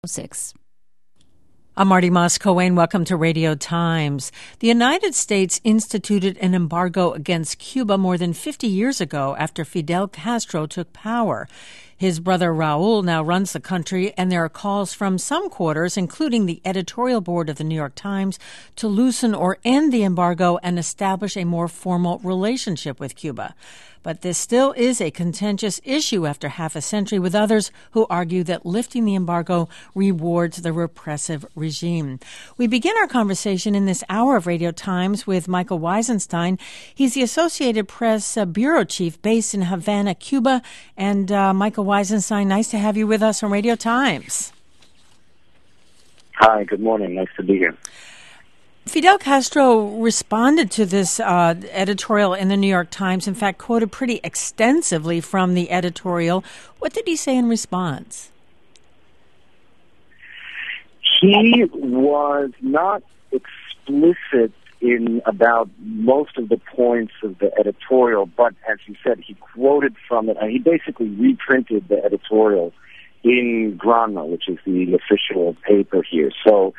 6. I'm Marty Moss-Coane. Welcome to Radio Times. The United States instituted an embargo against Cuba more than 50 years ago after Fidel Castro took power. His brother Raul now runs the country, and there are calls from some quarters, including the editorial board of the New York Times, to loosen or end the embargo and establish a more formal relationship with Cuba. But this still is a contentious issue after half a century, with others who argue that lifting the embargo rewards the repressive regime. We begin our conversation in this hour of Radio Times with Michael Weisenstein. He's the Associated Press bureau chief based in Havana, Cuba. And Michael Weisenstein, nice to have you with us on Radio Times. Hi, good morning. Nice to be here. Fidel Castro responded to this editorial in the New York Times, in fact, quoted pretty extensively from the editorial. What did he say in response? He was not explicit in about most of the points of the editorial, but as you said, he quoted from it, and he basically reprinted the editorial in Granma, which is the official paper here. So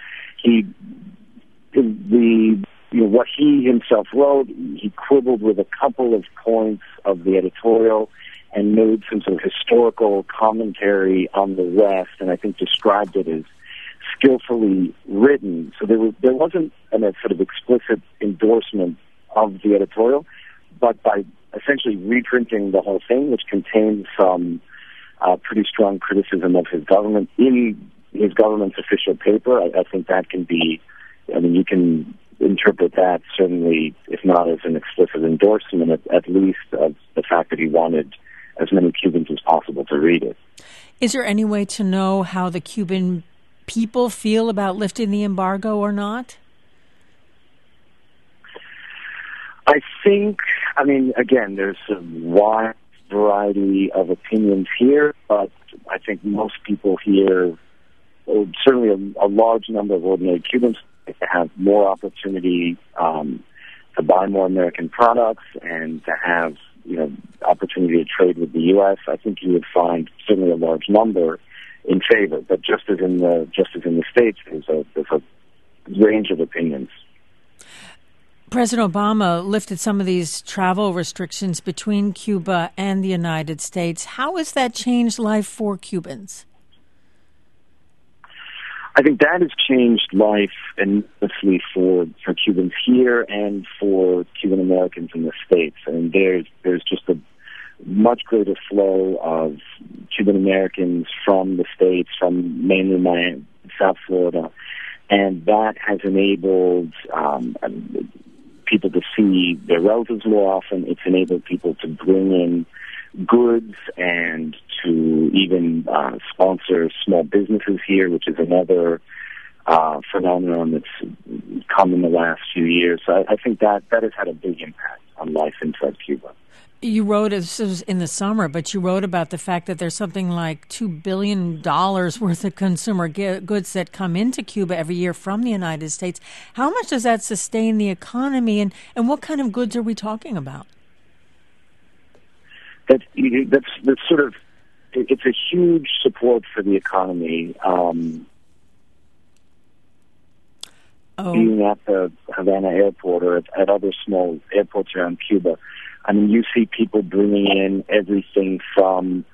what he himself wrote, he quibbled with a couple of points of the editorial and made some sort of historical commentary on the West, and I think described it as skillfully written. So there wasn't a sort of explicit endorsement of the editorial, but by essentially reprinting the whole thing, which contains some pretty strong criticism of his government in his government's official paper, I think that can be, you can interpret that certainly, if not as an explicit endorsement, at least of the fact that he wanted as many Cubans as possible to read it. Is there any way to know how the Cuban people feel about lifting the embargo or not? I think, again, there's a wide variety of opinions here, but I think most people here, certainly a large number of ordinary Cubans, to have more opportunity to buy more American products and to have opportunity to trade with the U.S. I think you would find certainly a large number in favor. But just as in the States, there's a range of opinions. President Obama lifted some of these travel restrictions between Cuba and the United States. How has that changed life for Cubans? I think that has changed life enormously for Cubans here and for Cuban Americans in the States. There's just a much greater flow of Cuban Americans from the States, from mainly Miami, South Florida, and that has enabled people to see their relatives more often. It's enabled people to bring in goods and to even sponsor small businesses here, which is another phenomenon that's come in the last few years. So I think that has had a big impact on life inside Cuba. You wrote, this was in the summer, but you wrote about the fact that there's something like $2 billion worth of consumer goods that come into Cuba every year from the United States. How much does that sustain the economy, and what kind of goods are we talking about? That's sort of, it's a huge support for the economy. Being at the Havana airport or at other small airports around Cuba, you see people bringing in everything from,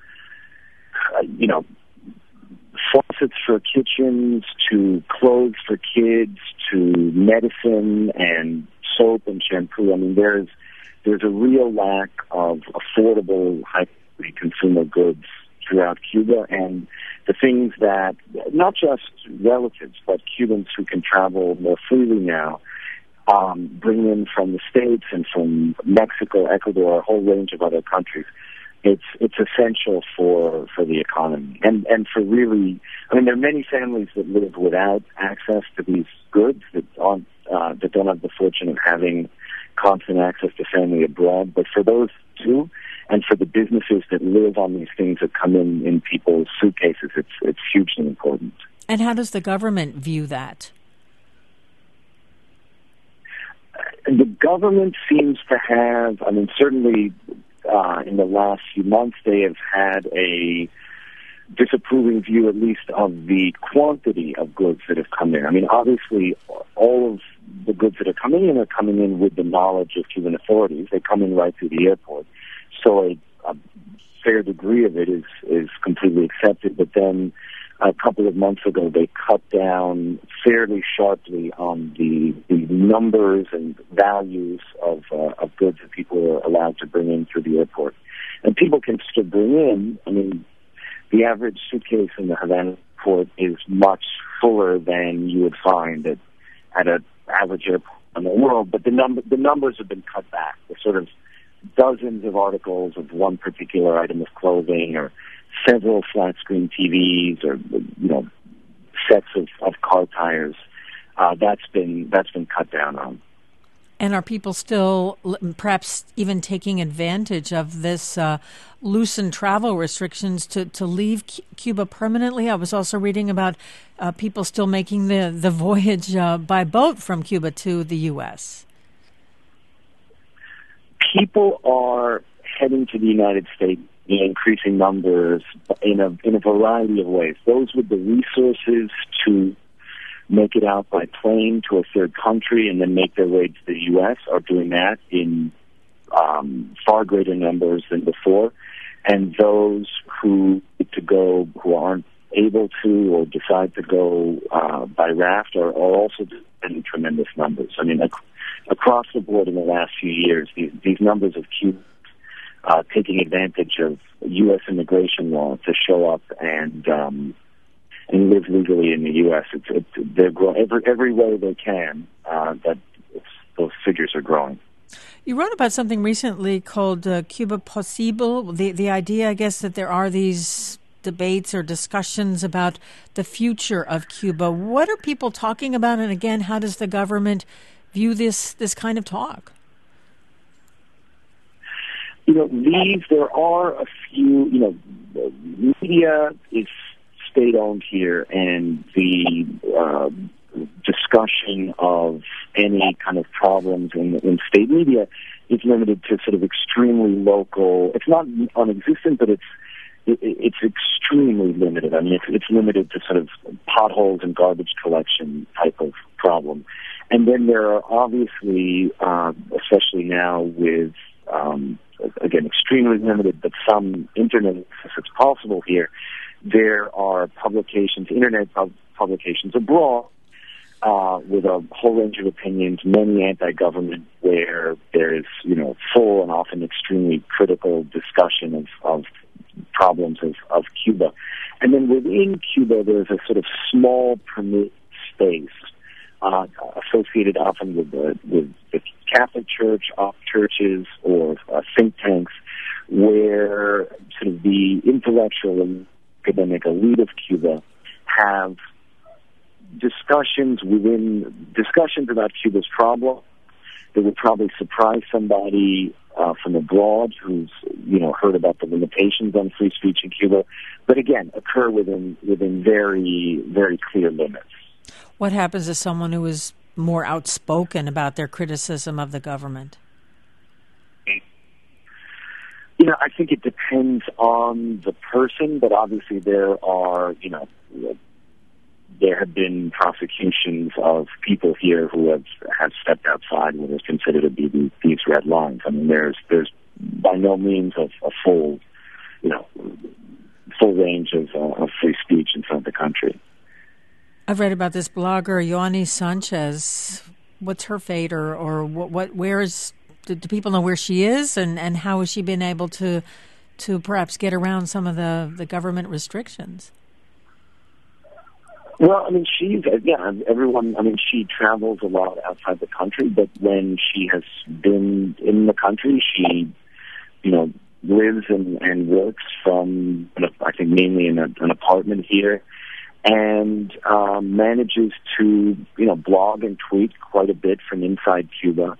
faucets for kitchens to clothes for kids to medicine and soap and shampoo. There's a real lack of affordable, high-quality consumer goods throughout Cuba, and the things that not just relatives, but Cubans who can travel more freely now, bring in from the States and from Mexico, Ecuador, a whole range of other countries. It's essential for the economy, and for really, there are many families that live without access to these goods that don't have the fortune of having constant access to family abroad. But for those two, and for the businesses that live on these things that come in people's suitcases, it's hugely important. And how does the government view that? The government seems to have, certainly in the last few months, they have had a disapproving view, at least, of the quantity of goods that have come in. I mean, obviously, all of the goods that are coming in with the knowledge of Cuban authorities. They come in right through the airport. So a fair degree of it is completely accepted. But then a couple of months ago, they cut down fairly sharply on the numbers and values of goods that people are allowed to bring in through the airport. And people can still bring in, I mean, the average suitcase in the Havana port is much fuller than you would find at an average airport in the world, but the numbers have been cut back. There's sort of dozens of articles of one particular item of clothing, or several flat-screen TVs, or sets of car tires. That's been cut down on. And are people still perhaps even taking advantage of this loosened travel restrictions to leave Cuba permanently? I was also reading about people still making the voyage by boat from Cuba to the U.S. People are heading to the United States in increasing numbers in a variety of ways. Those with the resources to make it out by plane to a third country and then make their way to the U.S. are doing that in far greater numbers than before. And those who aren't able to or decide to go by raft are also in tremendous numbers. I mean, across the board in the last few years, these numbers of Cubans taking advantage of U.S. immigration law to show up and live legally in the U.S. They're growing every way they can. Those figures are growing. You wrote about something recently called Cuba Posible. The idea, I guess, that there are these debates or discussions about the future of Cuba. What are people talking about? And again, how does the government view this kind of talk? There are a few. Media is state-owned here, and the discussion of any kind of problems in state media is limited to sort of extremely local. It's not non-existent, but it's extremely limited. I mean, it's limited to sort of potholes and garbage collection type of problem. And then there are obviously, especially now with, again, extremely limited, but some internet access is possible here. There are publications, internet publications abroad, with a whole range of opinions, many anti-government, where there is, full and often extremely critical discussion of problems of Cuba. And then within Cuba, there's a sort of small permitted space, associated often with the Catholic Church, churches, or think tanks, where sort of the intellectual and academic elite of Cuba have discussions about Cuba's problem that would probably surprise somebody from abroad who's heard about the limitations on free speech in Cuba, but again occur within very, very clear limits. What happens to someone who is more outspoken about their criticism of the government? I think it depends on the person, but obviously there have been prosecutions of people here who have stepped outside what is considered to be these red lines. I mean, there's by no means a full range of free speech inside the country. I've read about this blogger, Yoani Sanchez. What's her fate, or where is? Do people know where she is, and how has she been able to perhaps get around some of the government restrictions? Well, I mean, she travels a lot outside the country, but when she has been in the country, she, lives and works from, I think, mainly in an apartment here, and manages to, blog and tweet quite a bit from inside Cuba,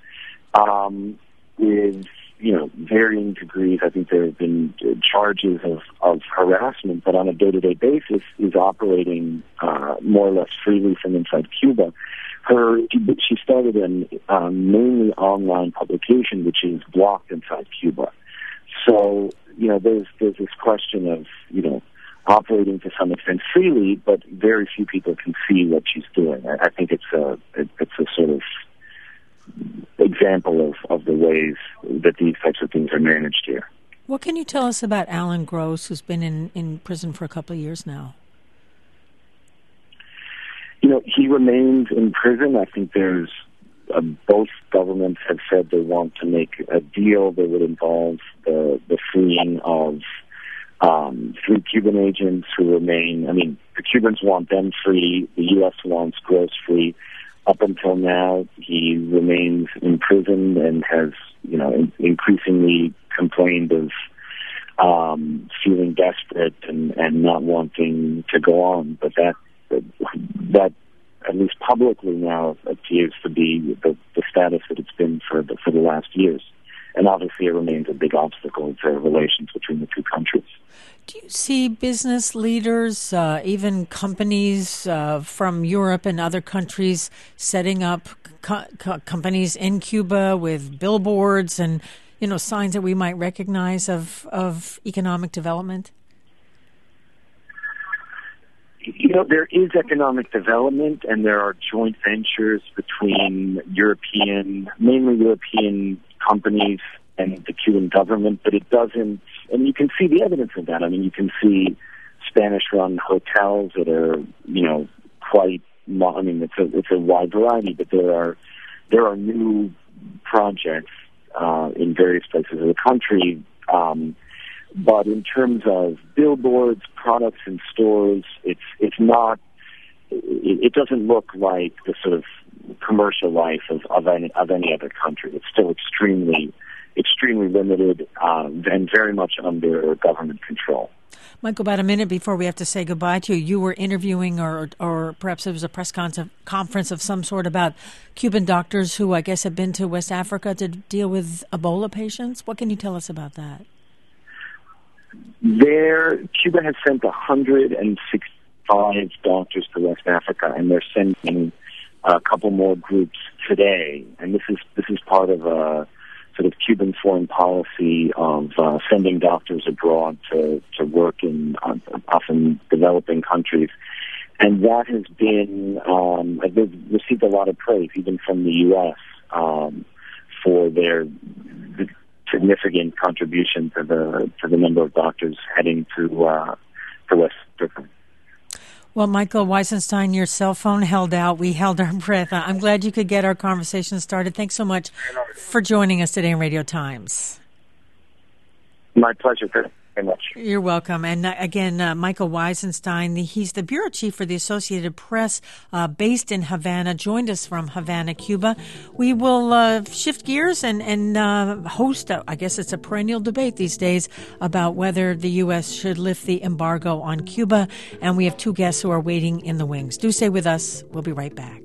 with, varying degrees. I think there have been charges of harassment, but on a day-to-day basis is operating more or less freely from inside Cuba. She started a mainly online publication, which is blocked inside Cuba. So, there's this question of, operating to some extent freely, but very few people can see what she's doing. I think it's a sort of example of the ways that these types of things are managed here. What can you tell us about Alan Gross, who's been in prison for a couple of years now? He remains in prison. I think there's both governments have said they want to make a deal that would involve the freeing of 3 Cuban agents who remain. I mean, the Cubans want them free. The U.S. wants Gross free. Up until now, he remains in prison and has, increasingly complained of feeling desperate and not wanting to go on. But that at least publicly now appears to be the status that it's been for the last years. And obviously it remains a big obstacle to relations between the two countries. Do you see business leaders, even companies from Europe and other countries setting up companies in Cuba with billboards and, signs that we might recognize of economic development? There is economic development, and there are joint ventures between mainly European companies and the Cuban government, but it doesn't, and you can see the evidence of that. I mean, you can see Spanish-run hotels that are, it's a wide variety, but there are new projects in various places of the country. But in terms of billboards, products in stores, it's not. It doesn't look like the sort of commercial life of any other country. It's still extremely limited and very much under government control. Michael, about a minute before we have to say goodbye to you, you were interviewing, or perhaps it was a press conference of some sort about Cuban doctors who I guess have been to West Africa to deal with Ebola patients. What can you tell us about that? Cuba has sent 165 doctors to West Africa, and they're sending a couple more groups today. And this is part of a sort of Cuban foreign policy of sending doctors abroad to work in often developing countries. And that has been they've received a lot of praise, even from the U.S. For their significant contribution to the number of doctors heading to West Africa. Well, Michael Weisenstein, your cell phone held out. We held our breath. I'm glad you could get our conversation started. Thanks so much for joining us today in Radio Times. My pleasure. Thank you very much. You're welcome. And again, Michael Weisenstein, he's the bureau chief for the Associated Press based in Havana, joined us from Havana, Cuba. We will shift gears and host, I guess it's a perennial debate these days, about whether the U.S. should lift the embargo on Cuba. And we have 2 guests who are waiting in the wings. Do stay with us. We'll be right back.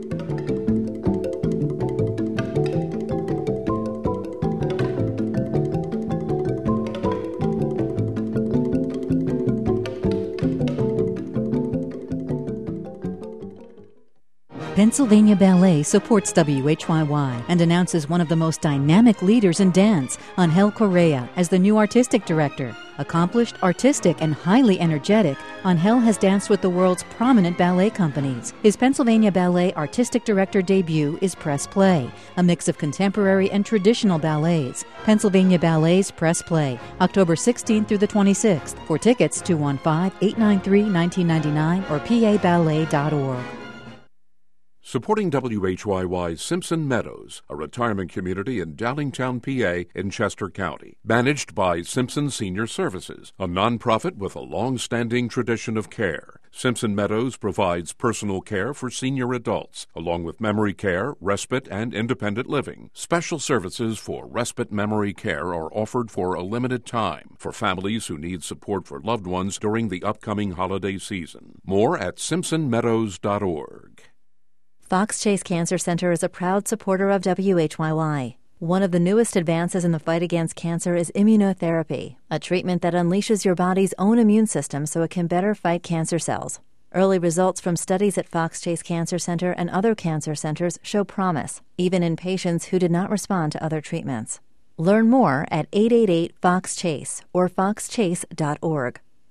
Pennsylvania Ballet supports WHYY and announces one of the most dynamic leaders in dance, Angel Correa, as the new artistic director. Accomplished, artistic, and highly energetic, Angel has danced with the world's prominent ballet companies. His Pennsylvania Ballet artistic director debut is Press Play, a mix of contemporary and traditional ballets. Pennsylvania Ballet's Press Play, October 16th through the 26th. For tickets, 215-893-1999 or paballet.org. Supporting WHYY's Simpson Meadows, a retirement community in Downingtown, PA in Chester County. Managed by Simpson Senior Services, a nonprofit with a long-standing tradition of care. Simpson Meadows provides personal care for senior adults, along with memory care, respite, and independent living. Special services for respite memory care are offered for a limited time for families who need support for loved ones during the upcoming holiday season. More at simpsonmeadows.org. Fox Chase Cancer Center is a proud supporter of WHYY. One of the newest advances in the fight against cancer is immunotherapy, a treatment that unleashes your body's own immune system so it can better fight cancer cells. Early results from studies at Fox Chase Cancer Center and other cancer centers show promise, even in patients who did not respond to other treatments. Learn more at 888-FOX-CHASE or foxchase.org.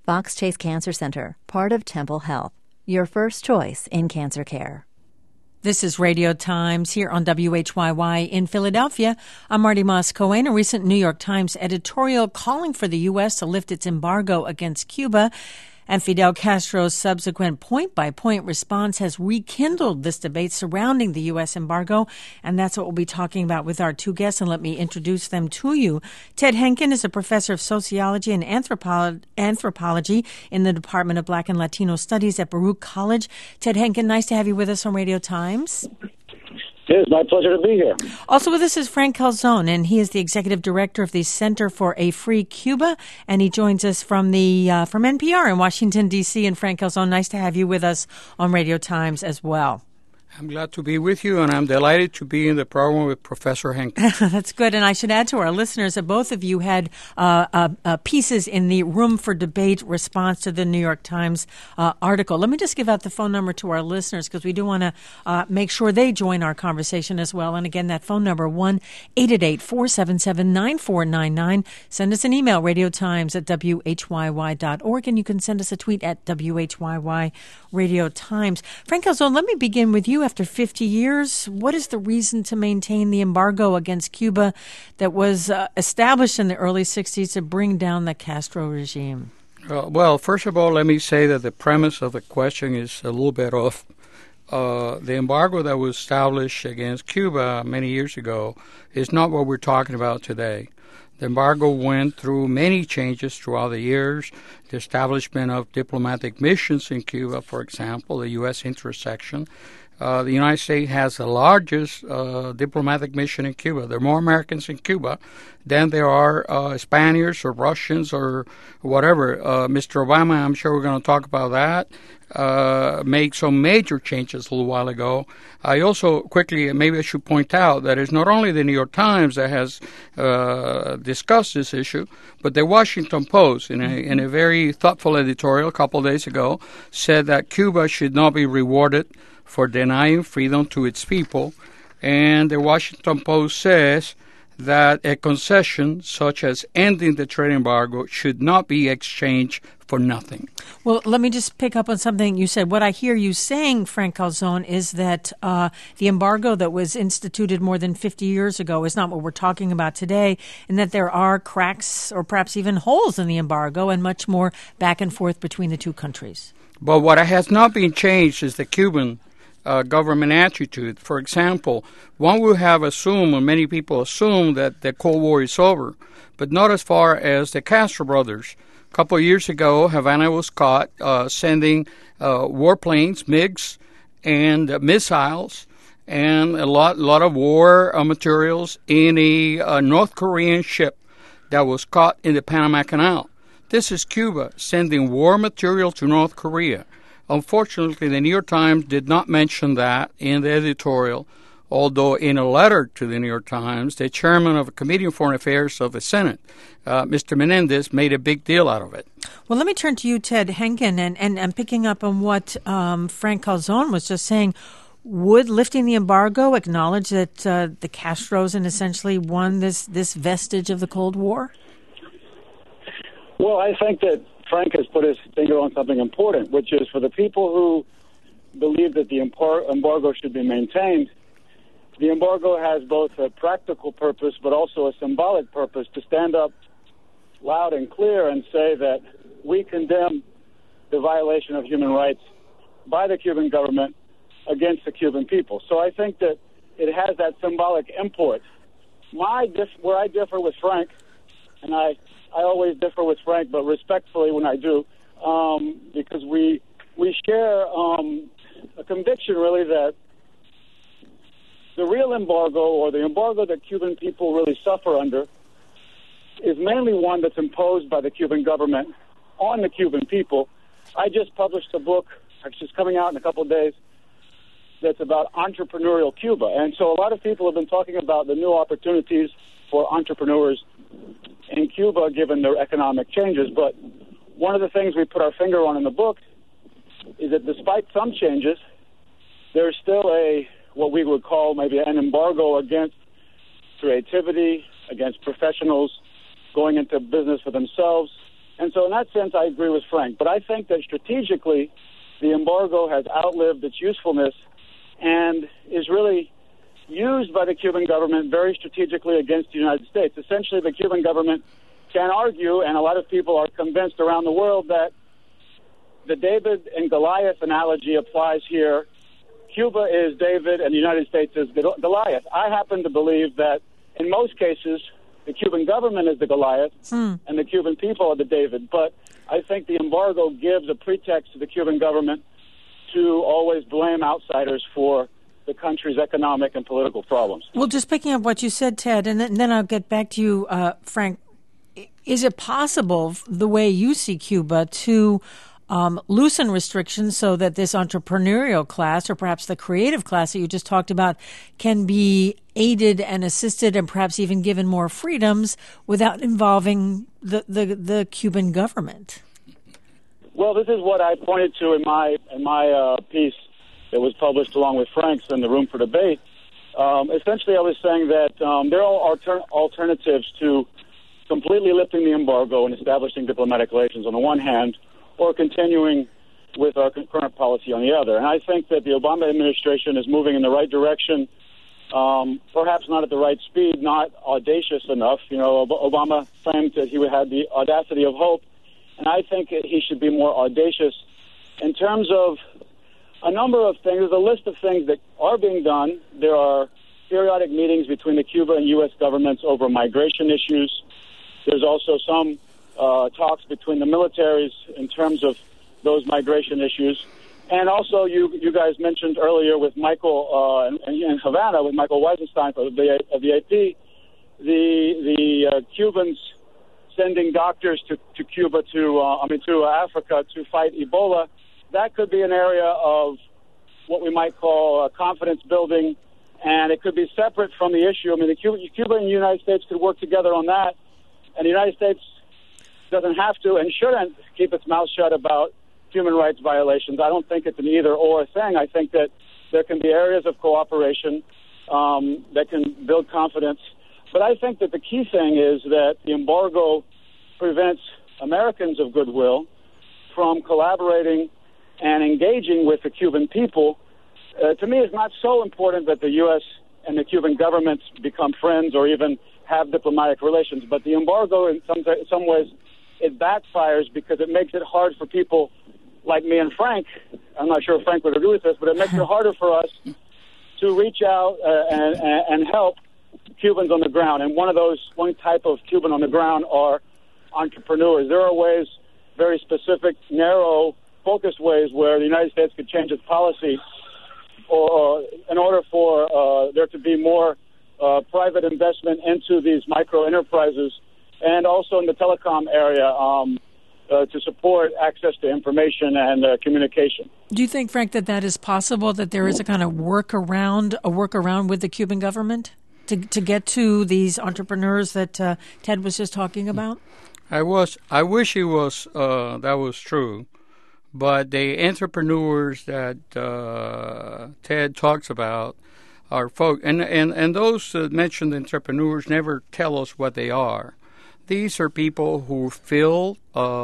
Fox Chase Cancer Center, part of Temple Health. Your first choice in cancer care. This is Radio Times here on WHYY in Philadelphia. I'm Marty Moss-Cohen. A recent New York Times editorial calling for the U.S. to lift its embargo against Cuba and Fidel Castro's subsequent point-by-point response has rekindled this debate surrounding the U.S. embargo, and that's what we'll be talking about with our two guests, and let me introduce them to you. Ted Henkin is a professor of sociology and anthropology in the Department of Black and Latino Studies at Baruch College. Ted Henkin, nice to have you with us on Radio Times. It is my pleasure to be here. Also with us is Frank Calzone, and he is the executive director of the Center for a Free Cuba, and he joins us from NPR in Washington, D.C. And Frank Calzone, nice to have you with us on Radio Times as well. I'm glad to be with you, and I'm delighted to be in the program with Professor Henkin. That's good. And I should add to our listeners that both of you had pieces in the Room for Debate response to the New York Times article. Let me just give out the phone number to our listeners because we do want to make sure they join our conversation as well. And again, that phone number, 1-888-477-9499. Send us an email, radiotimes@whyy.org, and you can send us a tweet at WHYY Radio Times. Frank Calzone, let me begin with you. After 50 years, what is the reason to maintain the embargo against Cuba that was established in the early 60s to bring down the Castro regime? Well, first of all, let me say that the premise of the question is a little bit off. The embargo that was established against Cuba many years ago is not what we're talking about today. The embargo went through many changes throughout the years. The establishment of diplomatic missions in Cuba, for example, the U.S. interest section. The United States has the largest diplomatic mission in Cuba. There are more Americans in Cuba than there are Spaniards or Russians or whatever. Mr. Obama, I'm sure we're going to talk about that, made some major changes a little while ago. I also quickly, maybe I should point out that it's not only the New York Times that has discussed this issue, but the Washington Post, in a very thoughtful editorial a couple of days ago, said that Cuba should not be rewarded for denying freedom to its people. And the Washington Post says that a concession such as ending the trade embargo should not be exchanged for nothing. Well, let me just pick up on something you said. What I hear you saying, Frank Calzone, is that the embargo that was instituted more than 50 years ago is not what we're talking about today, and that there are cracks or perhaps even holes in the embargo and much more back and forth between the two countries. But what has not been changed is the Cuban government attitude. For example, one would have assumed, or many people assume, that the Cold War is over, but not as far as the Castro brothers. A couple of years ago, Havana was caught sending warplanes, MiGs, and missiles, and a lot of war materials in a North Korean ship that was caught in the Panama Canal. This is Cuba sending war material to North Korea. Unfortunately, the New York Times did not mention that in the editorial, although in a letter to the New York Times, the chairman of the Committee on Foreign Affairs of the Senate, Mr. Menendez, made a big deal out of it. Well, let me turn to you, Ted Henkin, and picking up on what Frank Calzone was just saying. Would lifting the embargo acknowledge that the Castros and essentially won this vestige of the Cold War? Well, I think that Frank has put his finger on something important, which is for the people who believe that the embargo should be maintained, the embargo has both a practical purpose but also a symbolic purpose to stand up loud and clear and say that we condemn the violation of human rights by the Cuban government against the Cuban people. So I think that it has that symbolic import. Where I differ with Frank, and I always differ with Frank, but respectfully when I do, because we share a conviction, really, that the real embargo, or the embargo that Cuban people really suffer under, is mainly one that's imposed by the Cuban government on the Cuban people. I just published a book, which is coming out in a couple of days, that's about entrepreneurial Cuba. And so a lot of people have been talking about the new opportunities for entrepreneurs in Cuba given their economic changes. But one of the things we put our finger on in the book is that despite some changes, there's still what we would call maybe an embargo against creativity, against professionals going into business for themselves, And so in that sense, I agree with Frank. But I think that strategically, the embargo has outlived its usefulness and is really used by the Cuban government very strategically against the United States. Essentially, the Cuban government can argue, and a lot of people are convinced around the world, that the David and Goliath analogy applies here. Cuba is David and the United States is Goliath. I happen to believe that in most cases, the Cuban government is the Goliath and the Cuban people are the David. But I think the embargo gives a pretext to the Cuban government to always blame outsiders for the country's economic and political problems. Well, just picking up what you said, Ted, and then I'll get back to you, Frank. Is it possible, the way you see Cuba, to loosen restrictions so that this entrepreneurial class, or perhaps the creative class that you just talked about, can be aided and assisted and perhaps even given more freedoms without involving the Cuban government? Well, this is what I pointed to in my piece that was published along with Frank's in the Room for Debate. Essentially, I was saying that there are alternatives to completely lifting the embargo and establishing diplomatic relations on the one hand, or continuing with our current policy on the other. And I think that the Obama administration is moving in the right direction, perhaps not at the right speed, not audacious enough. You know, Obama claimed that he had the audacity of hope, and I think he should be more audacious in terms of a number of things. There's a list of things that are being done. There are periodic meetings between the Cuba and U.S. governments over migration issues. There's also some talks between the militaries in terms of those migration issues. And also, you guys mentioned earlier with Michael in Havana, with Michael Weisenstein of the AP, the Cubans sending doctors to Cuba, to Africa to fight Ebola. That could be an area of what we might call confidence building, and it could be separate from the issue. I mean, Cuba and the United States could work together on that, and the United States doesn't have to and shouldn't keep its mouth shut about human rights violations. I don't think it's an either-or thing. I think that there can be areas of cooperation that can build confidence. But I think that the key thing is that the embargo prevents Americans of goodwill from collaborating and engaging with the Cuban people. To me, it's not so important that the U.S. and the Cuban governments become friends or even have diplomatic relations. But the embargo, in some ways, it backfires because it makes it hard for people like me and Frank. I'm not sure if Frank would agree with this, but it makes it harder for us to reach out and help Cubans on the ground. And one type of Cuban on the ground are entrepreneurs. There are ways, very specific, narrow, focused ways where the United States could change its policy or in order for there to be more private investment into these micro enterprises, and also in the telecom area to support access to information and communication. Do you think, Frank, that is possible, that there is a kind of workaround with the Cuban government to get to these entrepreneurs that Ted was just talking about? I wish it was that was true, but the entrepreneurs that Ted talks about are folk, and those mentioned entrepreneurs never tell us what they are. These are people who fill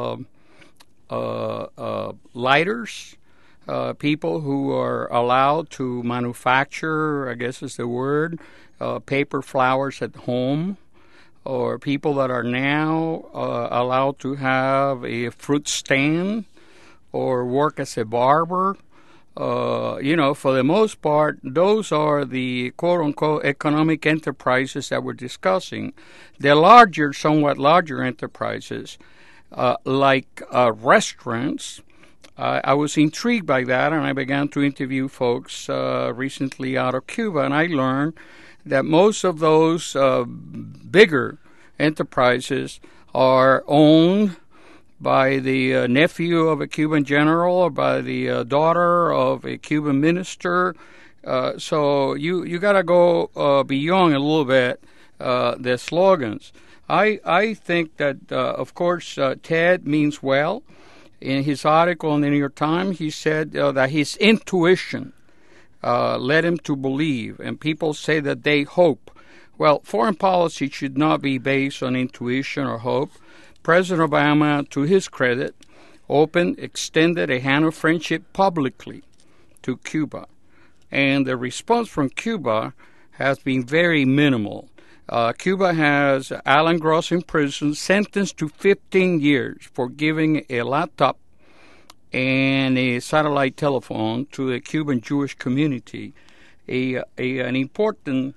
lighters, people who are allowed to manufacture, I guess is the word, paper flowers at home, or people that are now allowed to have a fruit stand or work as a barber. For the most part, those are the quote-unquote economic enterprises that we're discussing. The somewhat larger enterprises, like restaurants, I was intrigued by that, and I began to interview folks recently out of Cuba, and I learned that most of those bigger enterprises are owned by the nephew of a Cuban general or by the daughter of a Cuban minister. So you got to go beyond a little bit the slogans. I think that, of course, Ted means well. In his article in the New York Times, he said that his intuition led him to believe, and people say that they hope. Well, foreign policy should not be based on intuition or hope, President Obama, to his credit, extended a hand of friendship publicly to Cuba. And the response from Cuba has been very minimal. Cuba has Alan Gross in prison, sentenced to 15 years for giving a laptop and a satellite telephone to the Cuban Jewish community. An important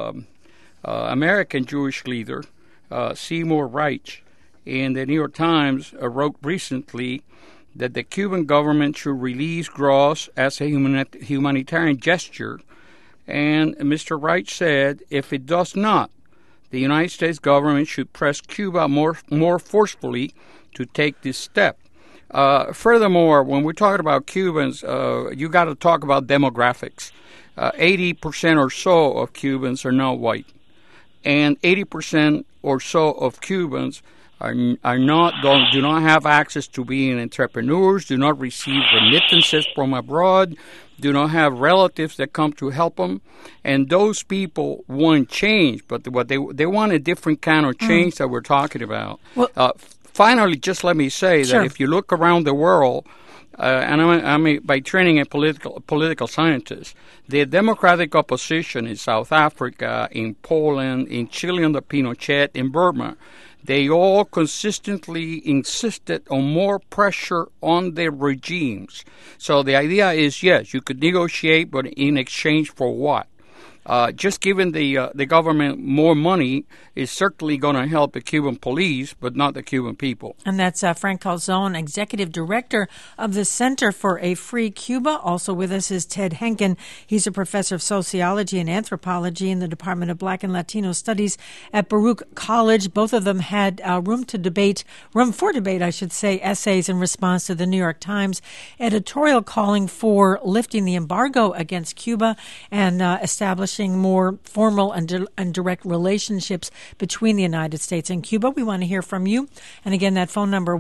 American Jewish leader, Seymour Reich, in the New York Times wrote recently that the Cuban government should release Gross as a humanitarian gesture. And Mr. Reich said, if it does not, the United States government should press Cuba more forcefully to take this step. Furthermore, when we're talking about Cubans, you got to talk about demographics. 80% or so of Cubans are not white, and 80% or so of Cubans do not have access to being entrepreneurs, do not receive remittances from abroad, do not have relatives that come to help them, and those people want change, but what they want a different kind of change that we're talking about. Well, finally, just let me say that if you look around the world, and I'm by training a political scientist, the democratic opposition in South Africa, in Poland, in Chile under Pinochet, in Burma, they all consistently insisted on more pressure on their regimes. So the idea is, yes, you could negotiate, but in exchange for what? Just giving the government more money is certainly going to help the Cuban police, but not the Cuban people. And that's Frank Calzone, Executive Director of the Center for a Free Cuba. Also with us is Ted Henkin. He's a professor of sociology and anthropology in the Department of Black and Latino Studies at Baruch College. Both of them had room for debate, essays in response to the New York Times editorial calling for lifting the embargo against Cuba and establishing more formal and direct relationships between the United States and Cuba. We want to hear from you. And again, that phone number,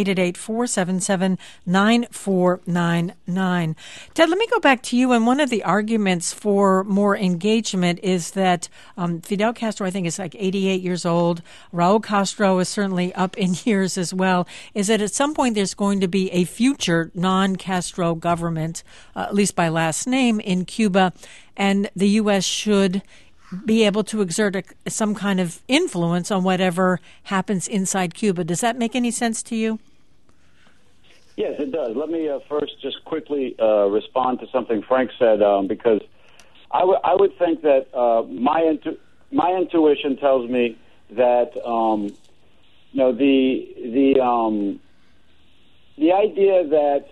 1-888-477-9499. Ted, let me go back to you. And one of the arguments for more engagement is that Fidel Castro, I think, is like 88 years old. Raul Castro is certainly up in years as well. Is that at some point there's going to be a future non-Castro government, at least by last name, in Cuba, and the U.S. should be able to exert some kind of influence on whatever happens inside Cuba. Does that make any sense to you? Yes, it does. Let me first just quickly respond to something Frank said, because I would think that my intuition tells me that the idea that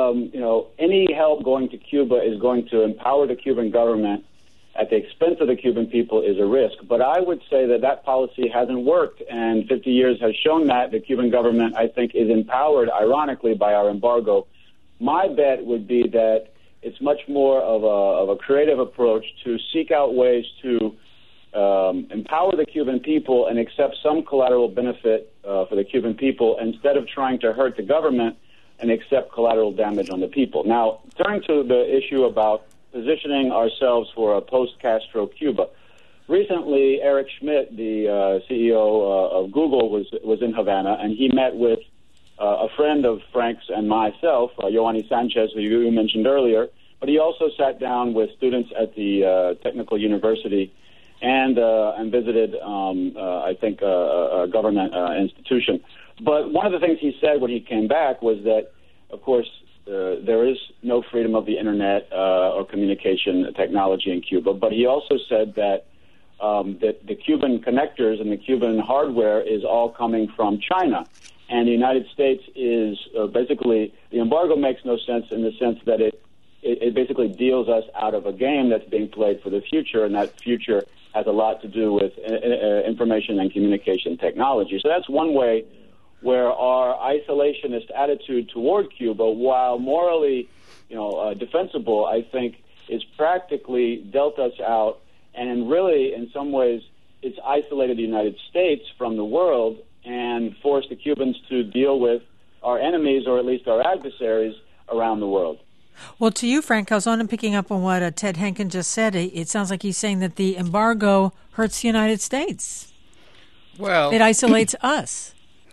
any help going to Cuba is going to empower the Cuban government at the expense of the Cuban people is a risk. But I would say that policy hasn't worked, and 50 years has shown that the Cuban government, I think, is empowered, ironically, by our embargo. My bet would be that it's much more of a creative approach to seek out ways to empower the Cuban people and accept some collateral benefit for the Cuban people instead of trying to hurt the government and accept collateral damage on the people. Now, turning to the issue about positioning ourselves for a post-Castro Cuba. Recently, Eric Schmidt, the CEO of Google, was in Havana, and he met with a friend of Frank's and myself, Yoani Sanchez, who you mentioned earlier, but he also sat down with students at the Technical University and visited, I think, a government institution. But one of the things he said when he came back was that, of course, there is no freedom of the internet or communication technology in Cuba. But he also said that the Cuban connectors and the Cuban hardware is all coming from China. And the United States is basically, the embargo makes no sense in the sense that it basically deals us out of a game that's being played for the future, and that future has a lot to do with information and communication technology. So that's one way where our isolationist attitude toward Cuba, while morally, defensible, I think is practically dealt us out, and really, in some ways, it's isolated the United States from the world and forced the Cubans to deal with our enemies, or at least our adversaries, around the world. Well, to you, Frank, I was on and picking up on what Ted Henkin just said. It sounds like he's saying that the embargo hurts the United States. Well, it isolates us.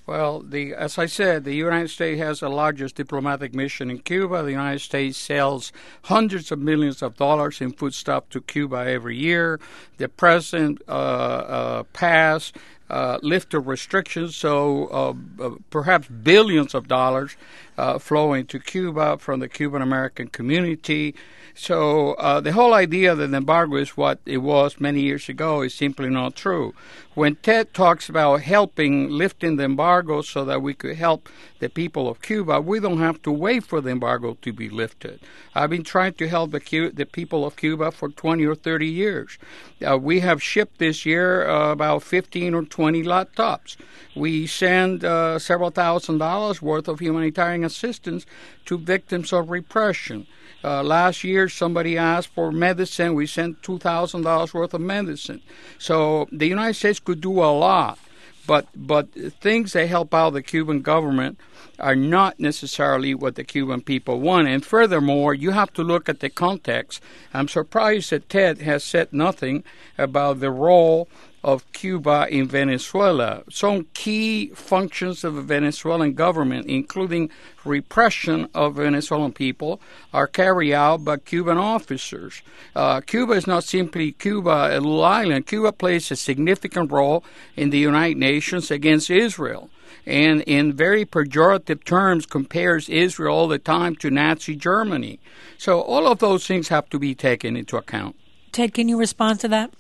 Well, as I said, the United States has the largest diplomatic mission in Cuba. The United States sells hundreds of millions of dollars in foodstuff to Cuba every year. The president passed lifted restrictions, so perhaps billions of dollars flowing to Cuba from the Cuban American community. So the whole idea that the embargo is what it was many years ago is simply not true. When Ted talks about lifting the embargo so that we could help the people of Cuba, we don't have to wait for the embargo to be lifted. I've been trying to help the people of Cuba for 20 or 30 years. We have shipped this year about 15 or 20 laptops. We send several $1,000s worth of humanitarian assistance to victims of repression. Last year, somebody asked for medicine. We sent $2,000 worth of medicine. So the United States could do a lot, but things that help out the Cuban government are not necessarily what the Cuban people want. And furthermore, you have to look at the context. I'm surprised that Ted has said nothing about the role of Cuba in Venezuela. Some key functions of the Venezuelan government, including repression of Venezuelan people, are carried out by Cuban officers. Cuba is not simply Cuba, a little island. Cuba plays a significant role in the United Nations against Israel, and in very pejorative terms compares Israel all the time to Nazi Germany. So all of those things have to be taken into account. Ted, can you respond to that?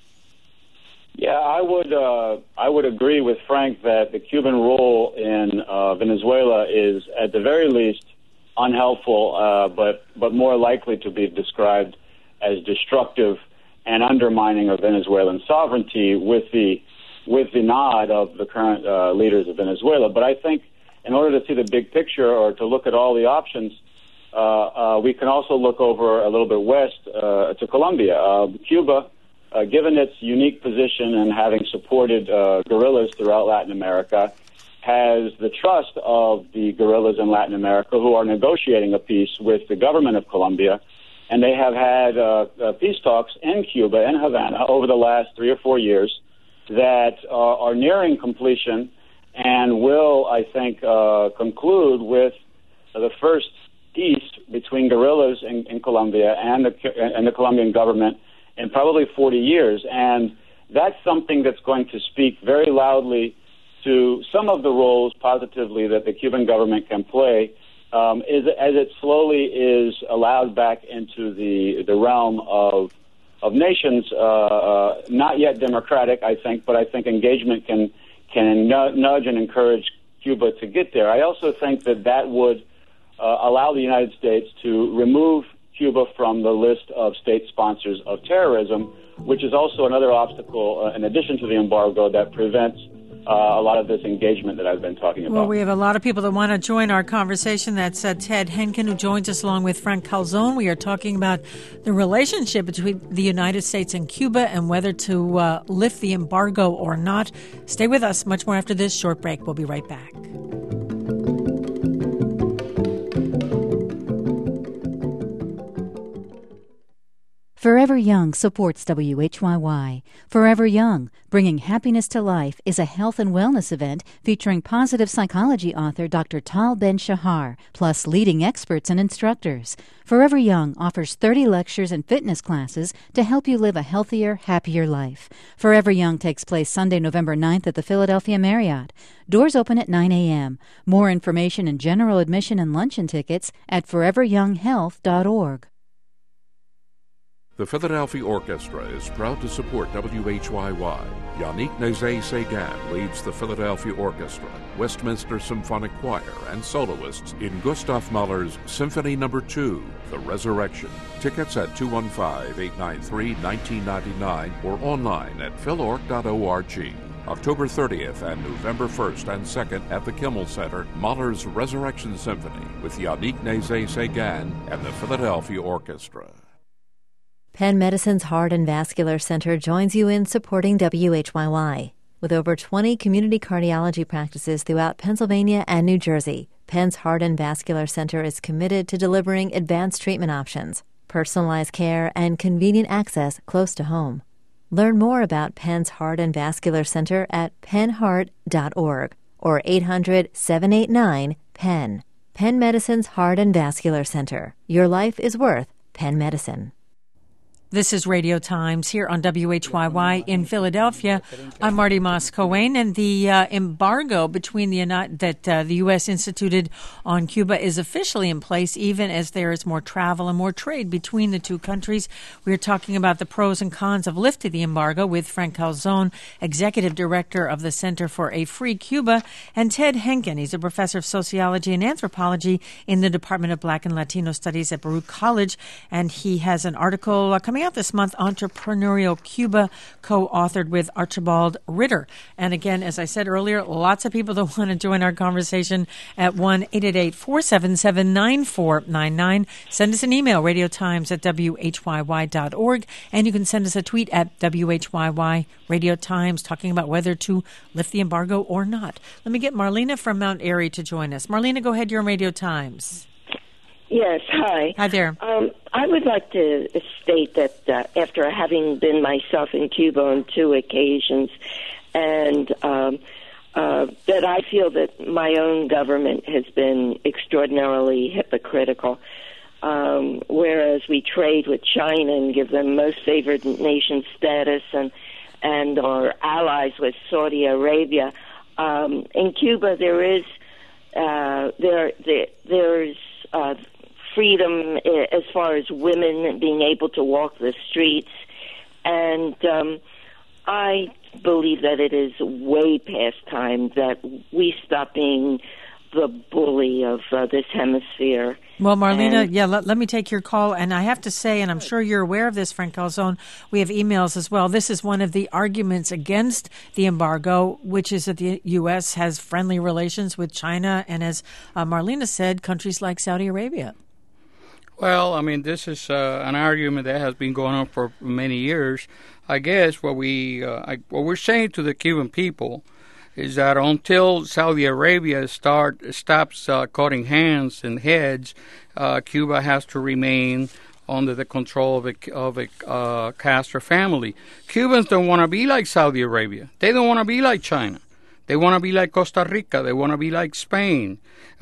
Yeah, I would agree with Frank that the Cuban role in Venezuela is, at the very least, unhelpful, but more likely to be described as destructive and undermining of Venezuelan sovereignty with the nod of the current leaders of Venezuela. But I think in order to see the big picture or to look at all the options, we can also look over a little bit west to Colombia. Cuba, given its unique position and having supported guerrillas throughout Latin America, has the trust of the guerrillas in Latin America who are negotiating a peace with the government of Colombia. And they have had peace talks in Cuba, in Havana, over the last 3 or 4 years that are nearing completion and will, I think, conclude with the first peace between guerrillas in Colombia and the Colombian government in probably 40 years. And that's something that's going to speak very loudly to some of the roles positively that the Cuban government can play as it slowly is allowed back into the realm of nations, not yet democratic, I think, but I think engagement can nudge and encourage Cuba to get there. I also think that would allow the United States to remove Cuba from the list of state sponsors of terrorism, which is also another obstacle, in addition to the embargo, that prevents a lot of this engagement that I've been talking about. Well, we have a lot of people that want to join our conversation. That's Ted Henkin, who joins us along with Frank Calzone. We are talking about the relationship between the United States and Cuba and whether to lift the embargo or not. Stay with us. Much more after this short break. We'll be right back. Forever Young supports WHYY. Forever Young, Bringing Happiness to Life, is a health and wellness event featuring positive psychology author Dr. Tal Ben-Shahar, plus leading experts and instructors. Forever Young offers 30 lectures and fitness classes to help you live a healthier, happier life. Forever Young takes place Sunday, November 9th at the Philadelphia Marriott. Doors open at 9 a.m. More information and general admission and luncheon tickets at foreveryounghealth.org. The Philadelphia Orchestra is proud to support WHYY. Yannick Nézet-Séguin leads the Philadelphia Orchestra, Westminster Symphonic Choir, and soloists in Gustav Mahler's Symphony No. 2, The Resurrection. Tickets at 215-893-1999 or online at philorg.org. October 30th and November 1st and 2nd at the Kimmel Center, Mahler's Resurrection Symphony with Yannick Nézet-Séguin and the Philadelphia Orchestra. Penn Medicine's Heart and Vascular Center joins you in supporting WHYY. With over 20 community cardiology practices throughout Pennsylvania and New Jersey, Penn's Heart and Vascular Center is committed to delivering advanced treatment options, personalized care, and convenient access close to home. Learn more about Penn's Heart and Vascular Center at pennheart.org or 800-789-PEN. Penn Medicine's Heart and Vascular Center. Your life is worth Penn Medicine. This is Radio Times here on WHYY in Philadelphia. I'm Marty Moss-Coane, and the embargo between the U.S. instituted on Cuba is officially in place, even as there is more travel and more trade between the two countries. We're talking about the pros and cons of lifting the embargo with Frank Calzone, Executive Director of the Center for a Free Cuba, and Ted Henkin. He's a professor of sociology and anthropology in the Department of Black and Latino Studies at Baruch College, and he has an article coming out this month, Entrepreneurial Cuba, co-authored with Archibald Ritter. And again, as I said earlier, lots of people that want to join our conversation at 1-888-477-9499. Send us an email, radiotimes@whyy.org, and you can send us a tweet at WHYY Radio Times talking about whether to lift the embargo or not. Let me get Marlena from Mount Airy to join us. Marlena, go ahead. You're on Radio Times. Yes, hi. Hi there. I would like to state that after having been myself in Cuba on 2 occasions, and that I feel that my own government has been extraordinarily hypocritical. Whereas we trade with China and give them most favored nation status and are allies with Saudi Arabia, in Cuba there's freedom as far as women being able to walk the streets, and I believe that it is way past time that we stop being the bully of this hemisphere. Well, Marlena, let me take your call. And I have to say, and I'm sure you're aware of this, Frank Calzone, we have emails as well. This is one of the arguments against the embargo, which is that the U.S. has friendly relations with China and, as Marlena said, countries like Saudi Arabia. Well, I mean, this is an argument that has been going on for many years. I guess what we're saying to the Cuban people is that until Saudi Arabia stops cutting hands and heads, Cuba has to remain under the control of a Castro family. Cubans don't want to be like Saudi Arabia. They don't want to be like China. They want to be like Costa Rica. They want to be like Spain.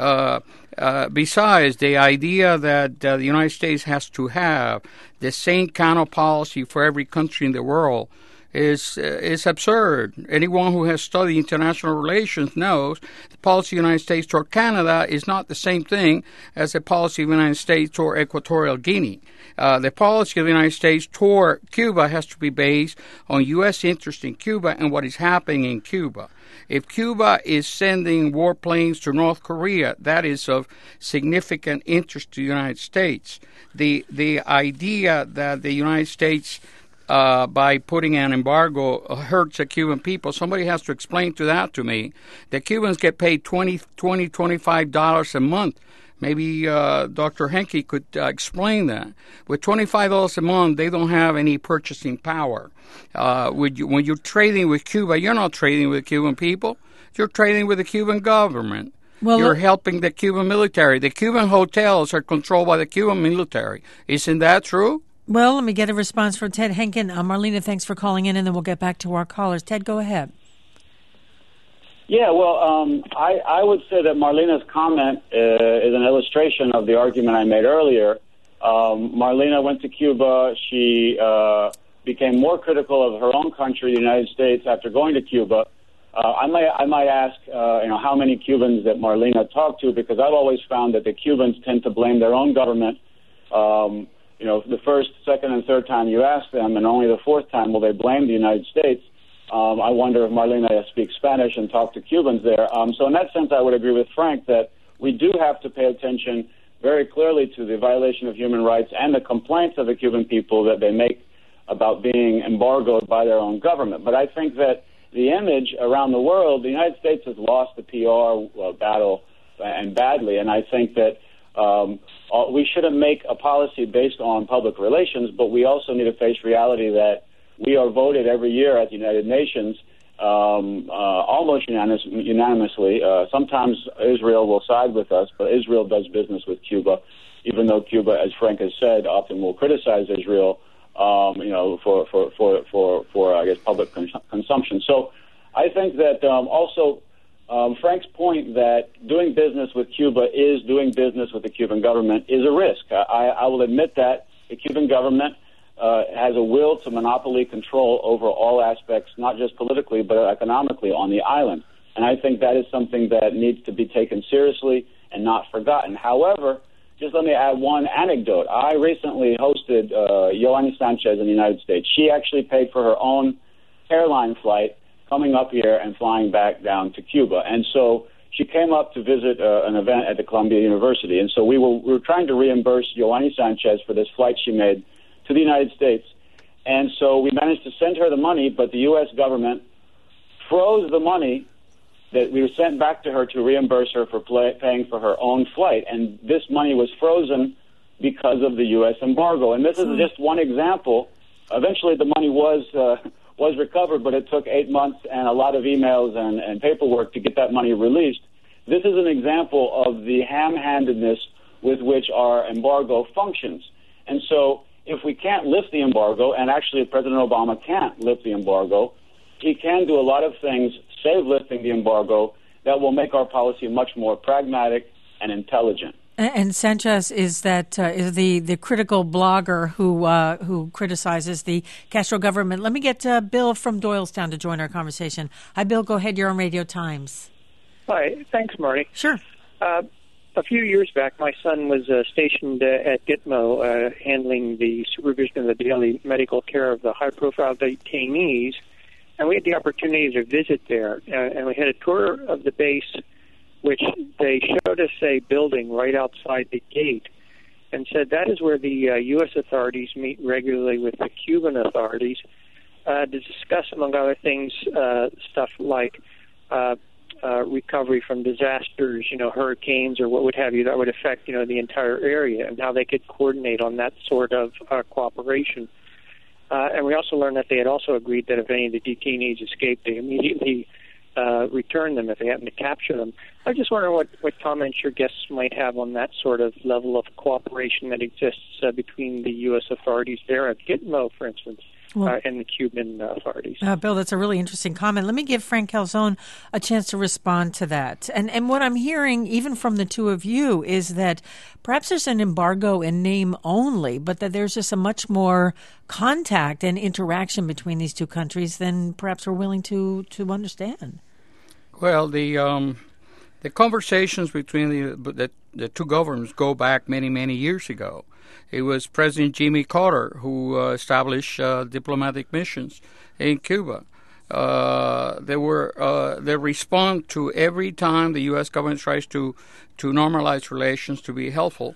Besides, the idea that the United States has to have the same kind of policy for every country in the world is absurd. Anyone who has studied international relations knows the policy of the United States toward Canada is not the same thing as the policy of the United States toward Equatorial Guinea. The policy of the United States toward Cuba has to be based on U.S. interest in Cuba and what is happening in Cuba. If Cuba is sending warplanes to North Korea, that is of significant interest to the United States. The idea that the United States, by putting an embargo, hurts the Cuban people, somebody has to explain to me. The Cubans get paid $25 a month. Maybe Dr. Henke could explain that. With $25 a month, they don't have any purchasing power. When you're trading with Cuba, you're not trading with Cuban people. You're trading with the Cuban government. Well, you're helping the Cuban military. The Cuban hotels are controlled by the Cuban military. Isn't that true? Well, let me get a response from Ted Henkin. Marlena, thanks for calling in, and then we'll get back to our callers. Ted, go ahead. Yeah, well, I would say that Marlena's comment is an illustration of the argument I made earlier. Marlena went to Cuba. She became more critical of her own country, the United States, after going to Cuba. I might ask, how many Cubans that Marlena talked to, because I've always found that the Cubans tend to blame their own government. The first, second, and third time you ask them, and only the fourth time will they blame the United States. I wonder if Marlena speaks Spanish and talked to Cubans there. So in that sense, I would agree with Frank that we do have to pay attention very clearly to the violation of human rights and the complaints of the Cuban people that they make about being embargoed by their own government. But I think that the image around the world, the United States has lost the PR battle, and badly, and I think that we shouldn't make a policy based on public relations, but we also need to face reality that we are voted every year at the United Nations, almost unanimously. Sometimes Israel will side with us, but Israel does business with Cuba, even though Cuba, as Frank has said, often will criticize Israel, for I guess public consumption. So I think that also Frank's point that doing business with Cuba is doing business with the Cuban government is a risk. I will admit that the Cuban government has a will to monopoly control over all aspects, not just politically, but economically on the island. And I think that is something that needs to be taken seriously and not forgotten. However, just let me add one anecdote. I recently hosted Yoani Sanchez in the United States. She actually paid for her own airline flight coming up here and flying back down to Cuba. And so she came up to visit an event at the Columbia University. And so we were trying to reimburse Yoani Sanchez for this flight she made to the United States. And so we managed to send her the money, but the U.S. government froze the money that we were sent back to her to reimburse her for paying for her own flight. And this money was frozen because of the U.S. embargo. And this is just one example. Eventually the money was recovered, but it took 8 months and a lot of emails and paperwork to get that money released. This is an example of the ham-handedness with which our embargo functions. And so if we can't lift the embargo, and actually President Obama can't lift the embargo, he can do a lot of things, save lifting the embargo, that will make our policy much more pragmatic and intelligent. And Sanchez is the critical blogger who criticizes the Castro government. Let me get Bill from Doylestown to join our conversation. Hi, Bill. Go ahead. You're on Radio Times. Hi. Thanks, Marty. Sure. A few years back, my son was stationed at Gitmo, handling the supervision of the daily medical care of the high-profile detainees, and we had the opportunity to visit there. And we had a tour of the base, which they showed us a building right outside the gate and said that is where the U.S. authorities meet regularly with the Cuban authorities to discuss, among other things, stuff like recovery from disasters, hurricanes or what would have you, that would affect, the entire area, and how they could coordinate on that sort of cooperation. And we also learned that they had also agreed that if any of the detainees escaped, they immediately return them if they happen to capture them. I just wonder what comments your guests might have on that sort of level of cooperation that exists between the U.S. authorities there at Gitmo, for instance, and the Cuban authorities. Bill, that's a really interesting comment. Let me give Frank Calzone a chance to respond to that. And what I'm hearing, even from the two of you, is that perhaps there's an embargo in name only, but that there's just a much more contact and interaction between these two countries than perhaps we're willing to understand. Well, the conversations between the two governments go back many, many years ago. It was President Jimmy Carter who established diplomatic missions in Cuba. They were they respond to every time the U.S. government tries to normalize relations to be helpful.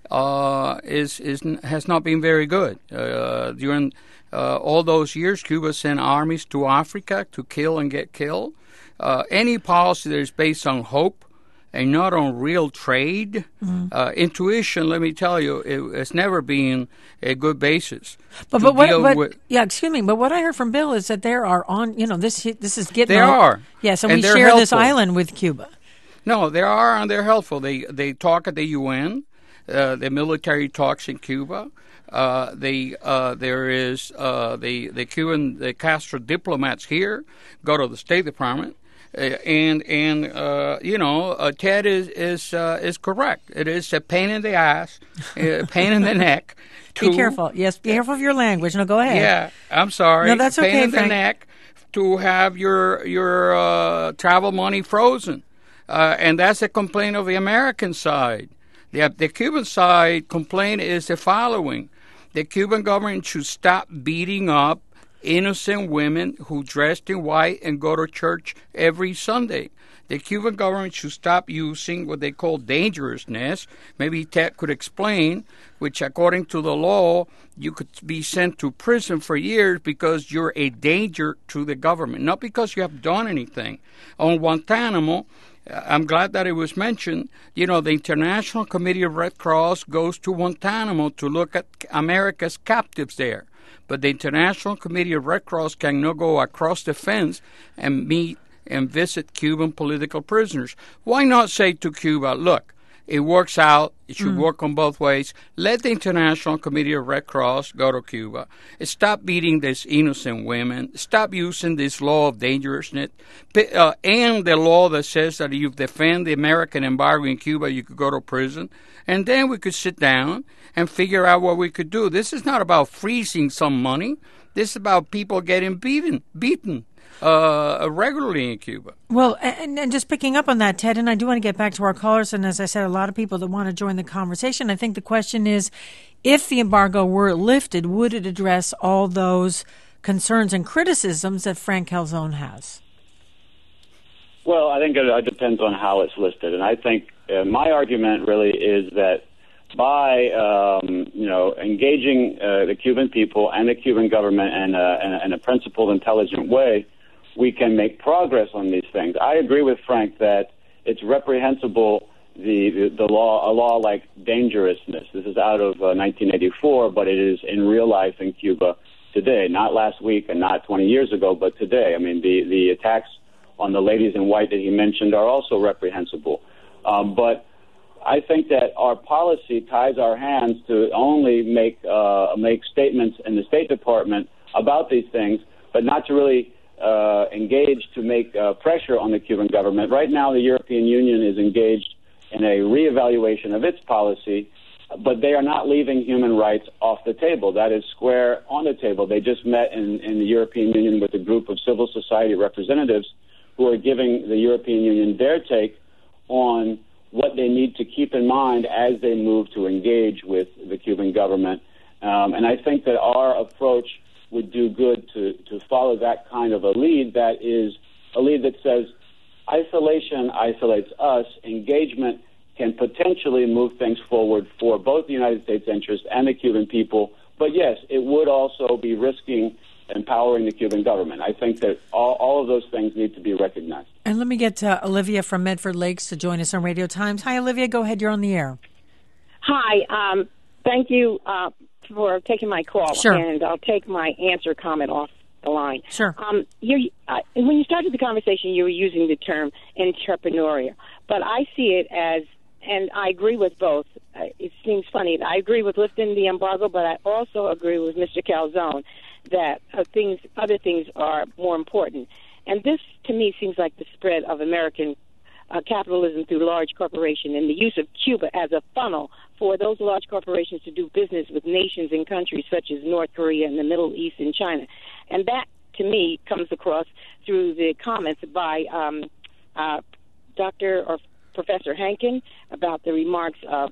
Has not been very good. During all those years, Cuba sent armies to Africa to kill and get killed. Any policy that is based on hope and not on real trade, intuition, let me tell you, it's never been a good basis. But excuse me. But what I heard from Bill is that there are this is Gitmo. They are. Yes, and we share helpful. This island with Cuba. No, they are, and they're helpful. They talk at the UN. The military talks in Cuba. There is the Castro diplomats here go to the State Department. And Ted is correct. It is a pain in the ass, a pain in the neck. Be careful. Yes, be careful of your language. No, go ahead. Yeah, I'm sorry. No, that's okay, Pain in Frank. the neck to have your travel money frozen, and that's a complaint of the American side. The Cuban side complaint is the following: the Cuban government should stop beating up innocent women who dressed in white and go to church every Sunday. The Cuban government should stop using what they call dangerousness. Maybe Ted could explain, which according to the law, you could be sent to prison for years because you're a danger to the government, not because you have done anything. On Guantanamo, I'm glad that it was mentioned, the International Committee of Red Cross goes to Guantanamo to look at America's captives there. But the International Committee of Red Cross cannot go across the fence and meet and visit Cuban political prisoners. Why not say to Cuba, look, It works out. It should work on both ways. Let the International Committee of Red Cross go to Cuba. Stop beating these innocent women. Stop using this law of dangerousness and the law that says that if you defend the American embargo in Cuba, you could go to prison. And then we could sit down and figure out what we could do. This is not about freezing some money. This is about people getting beaten regularly in Cuba. Well, and just picking up on that, Ted, and I do want to get back to our callers, and as I said, a lot of people that want to join the conversation. I think the question is, if the embargo were lifted, would it address all those concerns and criticisms that Frank Calzone has? Well, I think it depends on how it's listed, and I think my argument really is that by engaging the Cuban people and the Cuban government in a principled, intelligent way, we can make progress on these things. I agree with Frank that it's reprehensible, a law like dangerousness. This is out of 1984, but it is in real life in Cuba today, not last week and not 20 years ago, but today. I mean, the attacks on the ladies in white that he mentioned are also reprehensible. But I think that our policy ties our hands to only make statements in the State Department about these things, but not to really engage to make pressure on the Cuban government. Right now, the European Union is engaged in a reevaluation of its policy, but they are not leaving human rights off the table. That is square on the table. They just met in the European Union with a group of civil society representatives who are giving the European Union their take on what they need to keep in mind as they move to engage with the Cuban government. And I think that our approach would do good to follow that kind of a lead, that is a lead that says isolation isolates us. Engagement can potentially move things forward for both the United States interest and the Cuban people. But yes, it would also be risking empowering the Cuban government. I think that all of those things need to be recognized. And let me get Olivia from Medford Lakes to join us on Radio Times. Hi, Olivia. Go ahead. You're on the air. Hi. Thank you for taking my call. Sure. And I'll take my answer comment off the line. Sure. When you started the conversation, you were using the term entrepreneurial. But I see it as, and I agree with both. It seems funny. I agree with lifting the embargo, but I also agree with Mr. Calzone that other things are more important. And this, to me, seems like the spread of American capitalism through large corporations and the use of Cuba as a funnel for those large corporations to do business with nations and countries such as North Korea and the Middle East and China. And that, to me, comes across through the comments by Dr. or Professor Hankin about the remarks of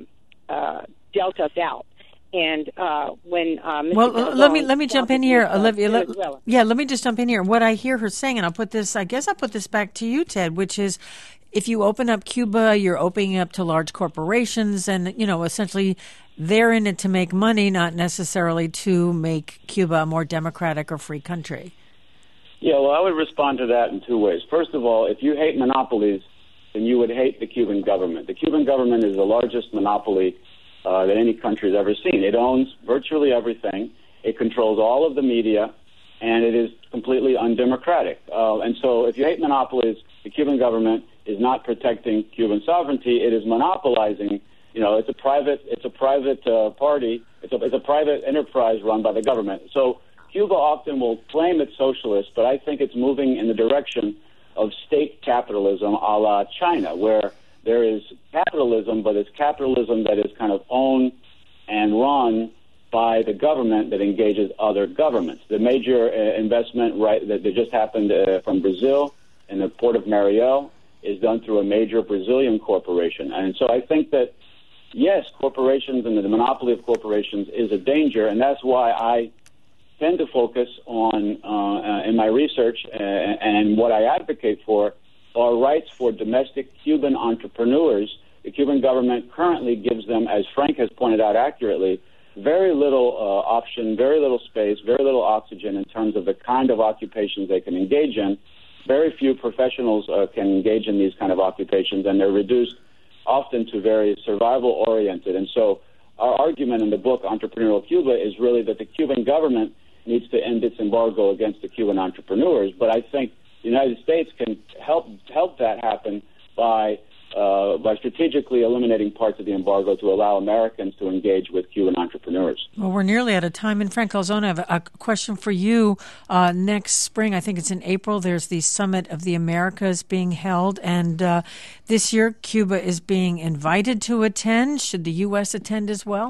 Delta South. And when Mr. let me jump in here, Olivia. Let me just jump in here. What I hear her saying, and I'll put this back to you, Ted, which is, if you open up Cuba, you're opening up to large corporations, and essentially they're in it to make money, not necessarily to make Cuba a more democratic or free country. Yeah, well, I would respond to that in two ways. First of all, if you hate monopolies, then you would hate the Cuban government. The Cuban government is the largest monopoly that any country has ever seen. It owns virtually everything. It controls all of the media, and it is completely undemocratic. And so if you hate monopolies, the Cuban government is not protecting Cuban sovereignty. It is monopolizing. It's a private party. It's a private enterprise run by the government. So Cuba often will claim it's socialist, but I think it's moving in the direction of state capitalism a la China, where there is capitalism, but it's capitalism that is kind of owned and run by the government that engages other governments. The major investment that just happened from Brazil in the port of Mariel is done through a major Brazilian corporation. And so I think that, yes, corporations and the monopoly of corporations is a danger, and that's why I tend to focus on, in my research and what I advocate for, are rights for domestic Cuban entrepreneurs. The Cuban government currently gives them, as Frank has pointed out accurately, very little option, very little space, very little oxygen in terms of the kind of occupations they can engage in. Very few professionals can engage in these kind of occupations, and they're reduced often to very survival-oriented. And so our argument in the book, Entrepreneurial Cuba, is really that the Cuban government needs to end its embargo against the Cuban entrepreneurs. But I think the United States can help that happen by by strategically eliminating parts of the embargo to allow Americans to engage with Cuban entrepreneurs. Well, we're nearly out of time. And Frank Calzone, I have a question for you. Next spring, I think it's in April, there's the Summit of the Americas being held. And this year, Cuba is being invited to attend. Should the U.S. attend as well?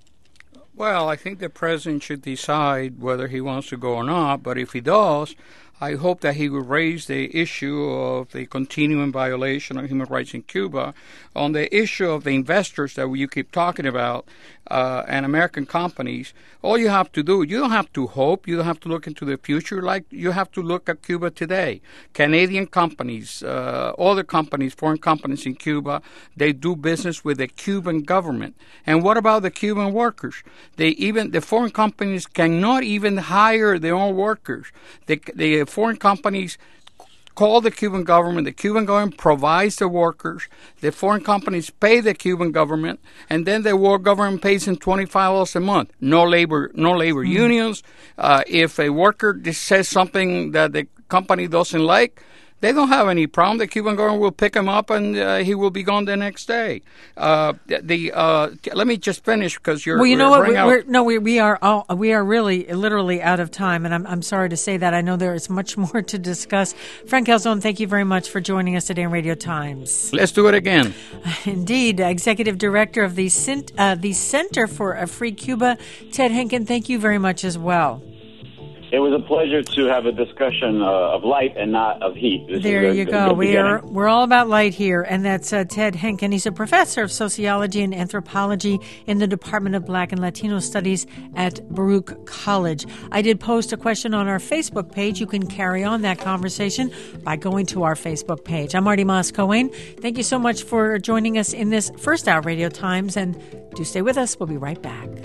Well, I think the president should decide whether he wants to go or not. But if he does, I hope that he will raise the issue of the continuing violation of human rights in Cuba, on the issue of the investors that you keep talking about, and American companies. All you have to do, you don't have to hope, you don't have to look into the future, like you have to look at Cuba today. Canadian companies, other companies, foreign companies in Cuba, they do business with the Cuban government. And what about the Cuban workers? The foreign companies cannot even hire their own workers. The foreign companies call the Cuban government provides the workers, the foreign companies pay the Cuban government, and then the war government pays them $25 a month. No labor unions. If a worker says something that the company doesn't like, they don't have any problem. The Cuban government will pick him up, and he will be gone the next day. Let me just finish because you're. Well, you know what? We are really literally out of time, and I'm sorry to say that. I know there is much more to discuss. Frank Calzone, thank you very much for joining us today on Radio Times. Let's do it again. Indeed, Executive Director of the Center for a Free Cuba, Ted Henkin. Thank you very much as well. It was a pleasure to have a discussion of light and not of heat. There you go. We're all about light here, and that's Ted Henkin. He's a professor of sociology and anthropology in the Department of Black and Latino Studies at Baruch College. I did post a question on our Facebook page. You can carry on that conversation by going to our Facebook page. I'm Marty Moss-Cohen. Thank you so much for joining us in this first hour of Radio Times, and do stay with us. We'll be right back.